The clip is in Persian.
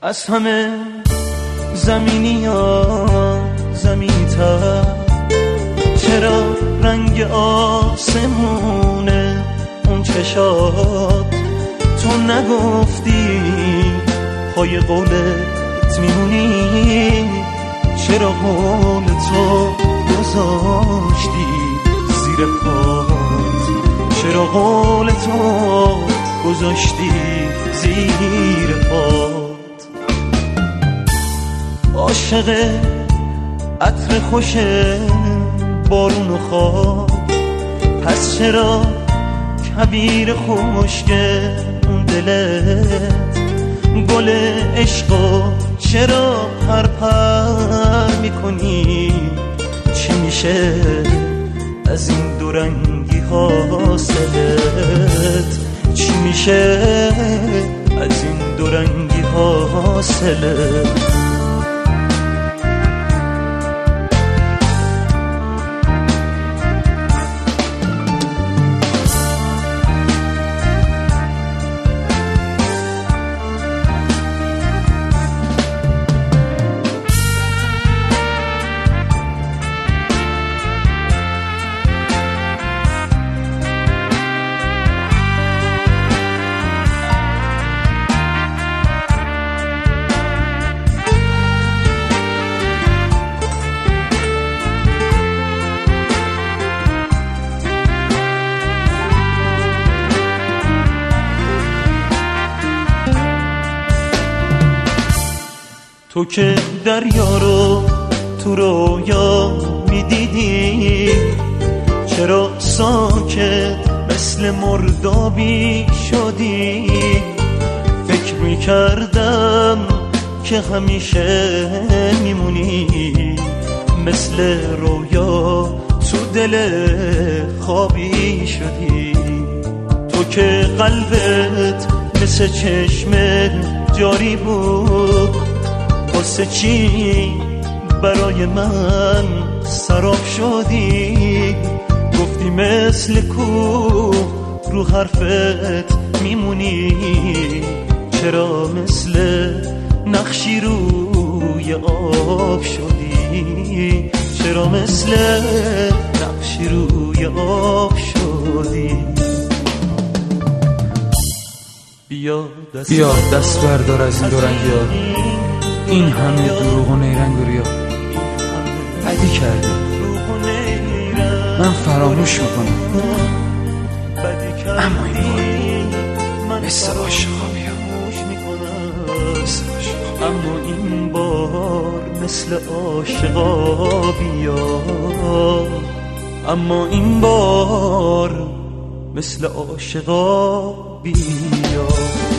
از همه زمینی یا زمینی تر، چرا رنگ آسمونه اون چشات؟ تو نگفتی پای قولت میمونی، چرا قول تو گذاشتی زیر پات؟ چرا قول تو گذاشتی زیر پات؟ عاشق عطر خوش بارون و خواب، پس چرا کبیر خشک اون دلت گل عشقو چرا پر میکنی؟ چی میشه از این دورنگی حاصلت؟ چی میشه از این دورنگی حاصلت؟ تو که دریا رو تو رویا میدیدی، چرا ساکت مثل مردابی شدی؟ فکر میکردم که همیشه میمونی، مثل رویا تو دل خوابی شدی. تو که قلبت مثل چشم جاری بود، واسه چی برای من سراب شدی؟ گفتی مثل کوه رو حرفت میمونی، چرا مثل نقشی روی آب شدی؟ چرا مثل نقشی روی آب شدی؟ بیا دست بردار از این دورنگی ها، این همه دروغ و نیرنگ و ریا. بدی کردی، من فراموش میکنم، اما این بار مثل عاشقا بیا، اما این بار مثل عاشقا بیا، اما این بار مثل عاشقا بیا.